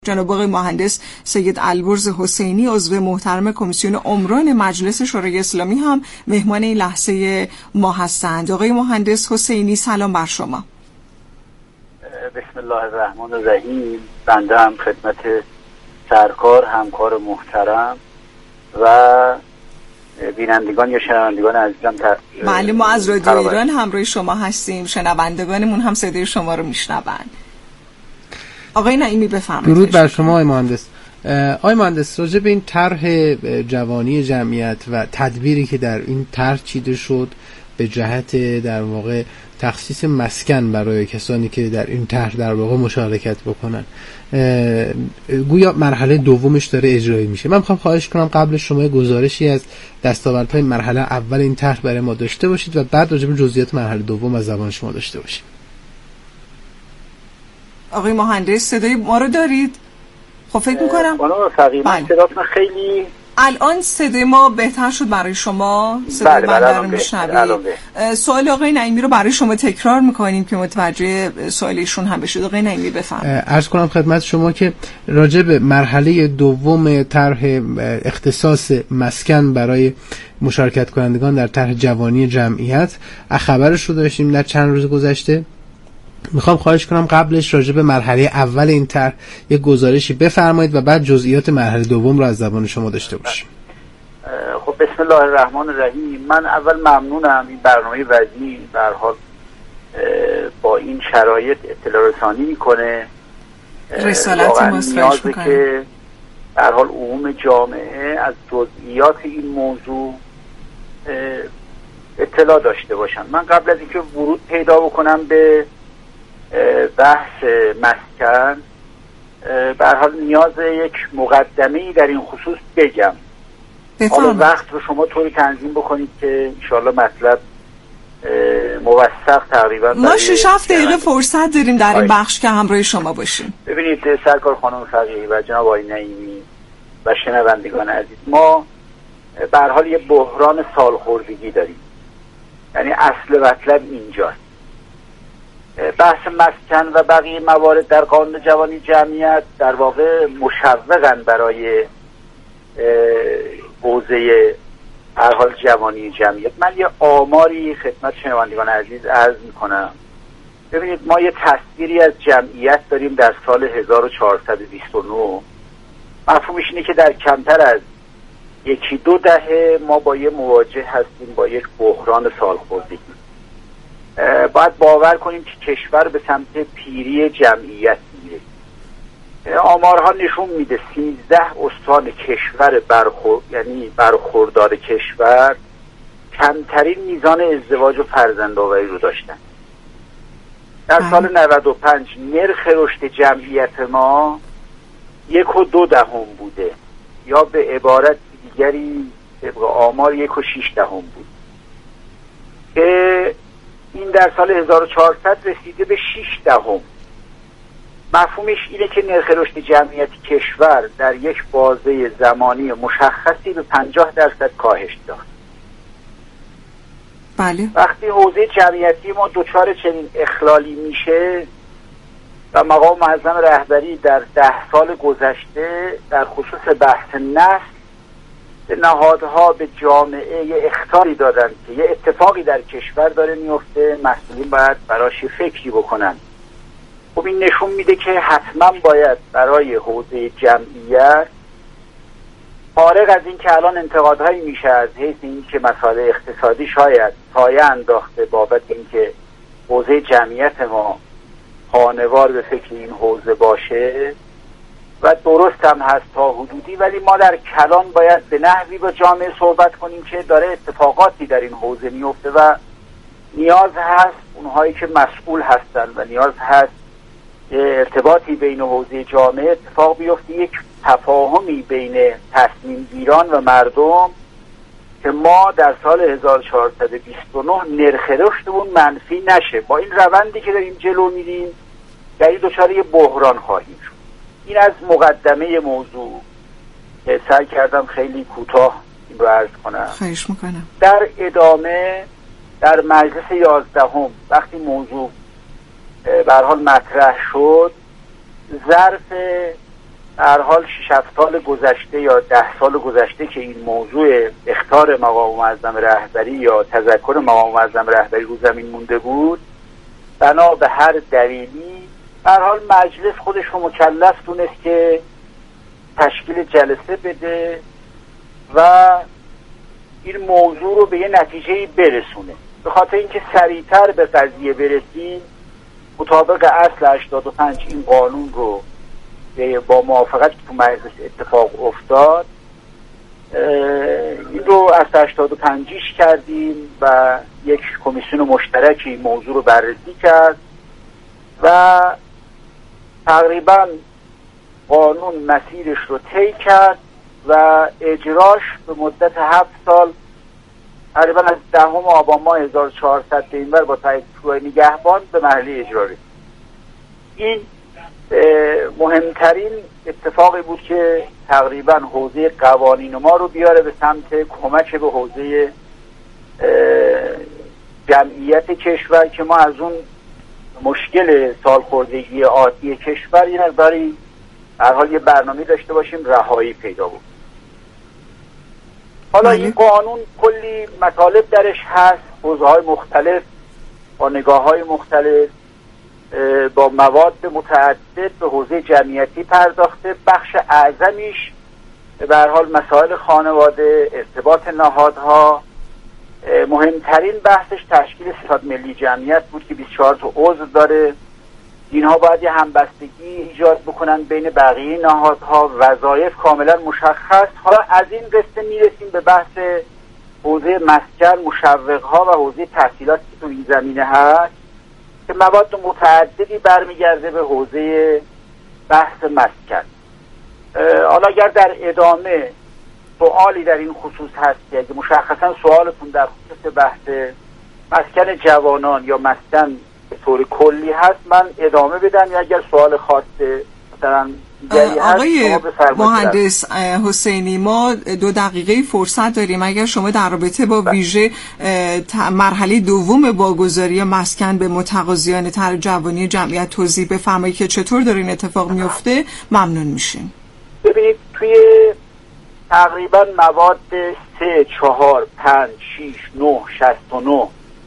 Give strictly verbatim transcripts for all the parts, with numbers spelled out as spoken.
جناب آقای مهندس سید البرز حسینی عضو محترم کمیسیون عمران مجلس شورای اسلامی هم مهمان این لحظه ما هستند. آقای مهندس حسینی سلام بر شما. بسم الله الرحمن الرحیم. بنده هم خدمت سرکار همکار محترم و بینندگان یا شنوندگان عزیزم بله، ما از رادیو ایران همراه شما هستیم، شنوندگانمون هم صدای شما رو میشنوند. آقای نعیمی بفرمایید. درود بر شما آقای مهندس. آقای مهندس، راجع به این طرح جوانی جمعیت و تدبیری که در این طرح چیده شد به جهت در واقع تخصیص مسکن برای کسانی که در این طرح در واقع مشارکت بکنن، گویا مرحله دومش داره اجرایی میشه. من میخوام خواهش کنم قبل شما گزارشی از دستاوردهای مرحله اول این طرح برای ما داشته باشید و بعد راجع به جزئیات مرحله دوم از زبان شما داشته باشیم. آقای مهندس صدای ما رو دارید؟ خب فکر میکنم خانم فقیه صداتون خیلی الان صدای ما بهتر شد برای شما؟ صدای بله من رو میشنوید؟ سوال آقای نعیمی رو برای شما تکرار میکنیم که متوجه سوالشون هم بشید. آقای نعیمی بفرمایید. عرض کنم خدمت شما که راجع به مرحله دوم طرح اختصاص مسکن برای مشارکت کنندگان در طرح جوانی جمعیت خبرش رو داشتیم در چند روز گذشته. میخوام خواهش کنم قبلش راجع به مرحله اول این طرح یک گزارشی بفرمایید و بعد جزئیات مرحله دوم رو از زبان شما داشته باشیم. خب بسم الله الرحمن الرحیم. من اول ممنونم این برنامه وزیر به هر حال با این شرایط اطلاع رسانی میکنه، رسالت مصرح میکنه که به هر حال عموم جامعه از جزئیات این موضوع اطلاع داشته باشن. من قبل از اینکه ورود پیدا بکنم به بحث مسکن به هر حال نیاز یک مقدمه‌ای در این خصوص بگم. حالا وقت رو شما طوری تنظیم بکنید که انشاءالله مطلب موثق تقریبا ما شش هفت دقیقه فرصت داریم در این بخش که همراه شما باشیم. ببینید سرکار خانم فقیهی و جناب آقای نعیمی و شنوندگان عزیز، ما به هر حال یه بحران سالخوردگی داریم، یعنی اصل مطلب اینجاست. بحث مسکن و بقیه موارد در قانون جوانی جمعیت در واقع مشوقن برای حوزه هر حال جوانی جمعیت. من یه آماری خدمت شنوندگان عزیز عرض میکنم. ببینید ما یه تصویری از جمعیت داریم در سال هزار و چهارصد و بیست و نه. مفهومش اینه که در کمتر از یکی دو دهه ما با یه مواجه هستیم با یک بحران سالخوردگی. باید باور کنیم که کشور به سمت پیری جمعیت میره. آمارها نشون میده سیزده استان کشور برخور... یعنی برخوردار کشور کمترین میزان ازدواج و فرزندآوری رو داشتن. در سال نود و پنج نرخ رشد جمعیت ما یک و دو دهم بوده، یا به عبارت دیگری طبق آمار یک و شیش دهم بود که این در سال هزار و چهارصد رسیده به شش دهم. مفهومش اینه که نرخ رشد جمعیت کشور در یک بازه زمانی مشخصی به پنجاه درصد کاهش داشت. بله. وقتی حوزه جمعیتی ما دچار چنین اخلالی میشه و مقام معظم رهبری در ده سال گذشته در خصوص بحث نسل به نهادها به جامعه یه اخطاری دادن که یه اتفاقی در کشور داره میفته، مسئولین باید براش فکری بکنن. خب این نشون میده که حتما باید برای حوزه جمعیت، فارغ از این که الان انتقادهایی میشه از حیث این که مسائل اقتصادی شاید سایه انداخته بابت این که حوزه جمعیت ما خانوار به فکر این حوزه باشه و درست هم هست تا حدودی، ولی ما در کلان باید به نحوی با جامعه صحبت کنیم که داره اتفاقاتی در این حوزه میفته و نیاز هست اونهایی که مسئول هستن و نیاز هست ارتباطی بین حوزه جامعه اتفاق بیفته، یک تفاهمی بین تصمیم گیران و مردم که ما در سال هزار و چهارصد و بیست و نه نرخ رشدمون منفی نشه. با این روندی که داریم جلو میریم در دچار یه بحران خواهیم شد. این از مقدمه موضوع که سعی کردم خیلی کوتاه این رو عرض کنم. خواهش میکنم. در ادامه در مجلس یازدهم وقتی موضوع به هر حال مطرح شد، ظرف هر حال شش هفت سال گذشته یا ده سال گذشته که این موضوع اخطار مقام معظم رهبری یا تذکر مقام معظم رهبری رو زمین مونده بود، بنا به هر دلیلی هر حال مجلس خودش رو مکلف دونست که تشکیل جلسه بده و این موضوع رو به یه نتیجه برسونه. به خاطر اینکه سریعتر به قضیه برسیم، مطابق اصل هشتاد و پنج این قانون رو با موافقت که تو مجلس اتفاق افتاد این رو از هشتاد و پنجیش کردیم و یک کمیسیون مشترکی موضوع رو بررسی کرد و تقریبا قانون مسیرش رو طی کرد و اجراش به مدت هفت سال تقریبا از دهم آبان ماه هزار و چهارصد به اینور با تایید شورای نگهبان به مرحله اجرا رسید. این مهمترین اتفاقی بود که تقریبا حوزه قوانین ما رو بیاره به سمت کمک به حوزه جمعیت کشور که ما از اون مشکل سالخوردگی عادی کشور یه مقداری هر حال یه برنامه داشته باشیم رهایی پیدا بود. حالا این قانون کلی مطالب درش هست، حوزه‌های مختلف با نگاه‌های مختلف با مواد متعدد به حوزه جمعیتی پرداخته. بخش اعظمیش به هر حال مسائل خانواده، ارتباط نهادها، مهمترین بحثش تشکیل ستاد ملی جمعیت بود که بیست و چهار تا عضو داره. اینها باید یه همبستگی ایجاد بکنن بین بقیه نهادها، وظایف کاملا مشخص. حالا از این قصه میرسیم به بحث حوزه مسکن، مشوقها و حوزه تحصیلات که تو این زمینه هست که مواد متعددی برمیگرده به حوزه بحث مسکن. حالا اگر در ادامه سوالی در این خصوص هست که اگه مشخصا سوالتون در خصوص بحث مسکن جوانان یا مسکن به طور کلی هست من ادامه بدم، یا اگر سوال خاصه مثلا آقای مهندس حسینی ما دو دقیقه فرصت داریم. اگر شما در رابطه با ویژه مرحله دوم واگذاری مسکن به متقاضیان طرح جوانی جمعیت توضیح بفرمایید که چطور داره این اتفاق میفته ممنون میشیم. ببینید توی تقریبا مواد سه، چهار، پنج، شیش، نه، شست و نه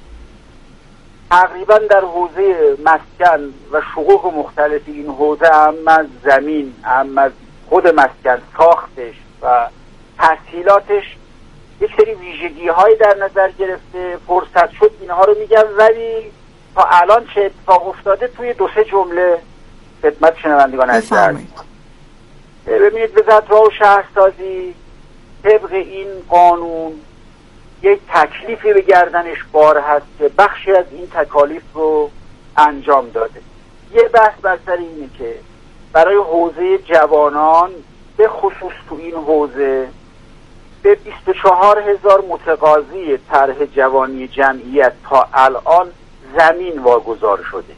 تقریبا در حوزه مسکن و شقوق مختلف این حوزه، هم از زمین، هم از خود مسکن، ساختش و تحصیلاتش یک سری ویژگی هایی در نظر گرفته. فرصت شد اینها رو میگم، ولی تا الان چه اتفاق افتاده توی دو سه جمله خدمت شنوندگان عزیز عرض می‌کنم. ببینید وزارت راه و شهرسازی طبق این قانون یک تکلیفی به گردنش بار هست که بخشی از این تکالیف رو انجام داده. یه بحث بر سر اینه که برای حوزه جوانان به خصوص تو این حوزه به بیست و چهار هزار متقاضی طرح جوانی جمعیت تا الان زمین واگذار شده.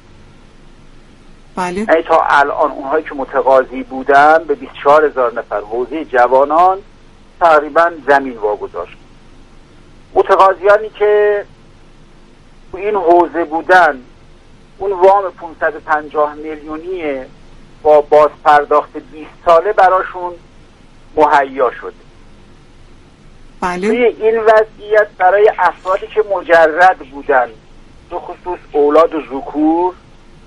بله. یعنی تا الان اونهایی که متقاضی بودن به بیست و چهار هزار نفر حوزه جوانان تقریبا زمین واگذار شد. متقاضیانی که تو این حوزه بودن اون وام پانصد و پنجاه میلیونی با باز پرداخت بیست ساله براشون مهیا شده. بله. توی این وضعیت برای افرادی که مجرد بودن، به خصوص اولاد و ذکور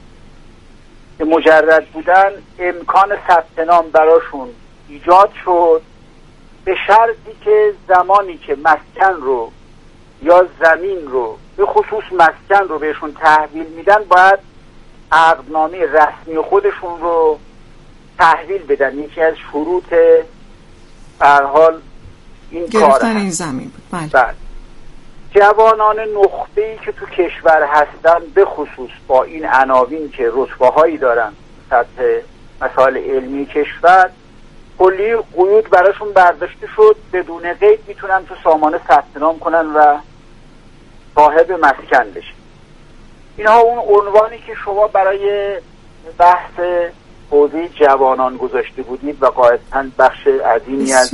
که مجرد بودن، امکان ثبت نام براشون ایجاد شد به شرطی که زمانی که مسکن رو یا زمین رو به خصوص مسکن رو بهشون تحویل میدن باید عقدنامه رسمی خودشون رو تحویل بدن. یکی از شروط به هر حال این کار گرفتن این زمین بود. بله. بله. جوانان نخبه‌ای که تو کشور هستن به خصوص با این عناوین که رتبه‌هایی دارن سطح مسائل علمی کشور، کلی قیود براشون برداشته شد، بدون قید میتونن تو سامانه ثبت نام کنن و صاحب مسکن بشن. اینها اون عنوانی که شما برای بحث حوزه جوانان گذاشته بودید و قاعدتاً بخش عظیمی از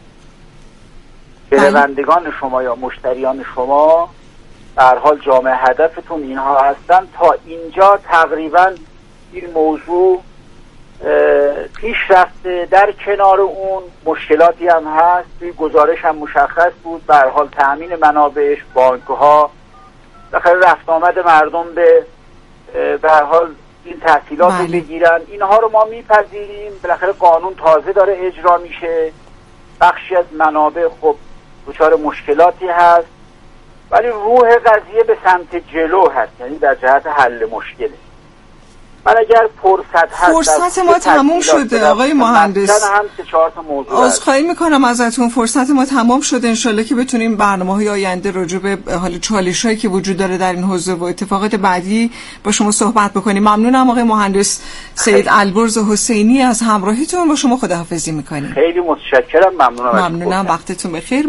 شنوندگان شما یا مشتریان شما در حال جامعه هدفتون اینها هستن. تا اینجا تقریبا این موضوع پیش رفته. در کنار اون مشکلاتی هم هست، توی گزارش هم مشخص بود. به هر حال تأمین منابعش، بانک‌ها، بالاخره رفت آمد مردم به به هر حال این تحصیلات رو بگیرن، اینها رو ما میپذیریم. بالاخره قانون تازه داره اجرا میشه، بخشی از منابع خب دچار مشکلاتی هست، ولی روح قضیه به سمت جلو هست، یعنی در جهت حل مشکله. من اگر فرصت هست فرصت ما تموم شده آقای مهندس، هم سه چهار تا موضوع عذرخواهی میکنم ازتون، فرصت ما تمام شده. انشالله که بتونیم برنامه‌های آینده راجع به حال چالش‌هایی که وجود داره در این حوزه و اتفاقات بعدی با شما صحبت بکنیم. ممنونم آقای مهندس سید البرز حسینی از همراهیتون. با شما خداحافظی میکنیم. خیلی متشکرم. ممنونم. ممنونم. وقتتون بخیر.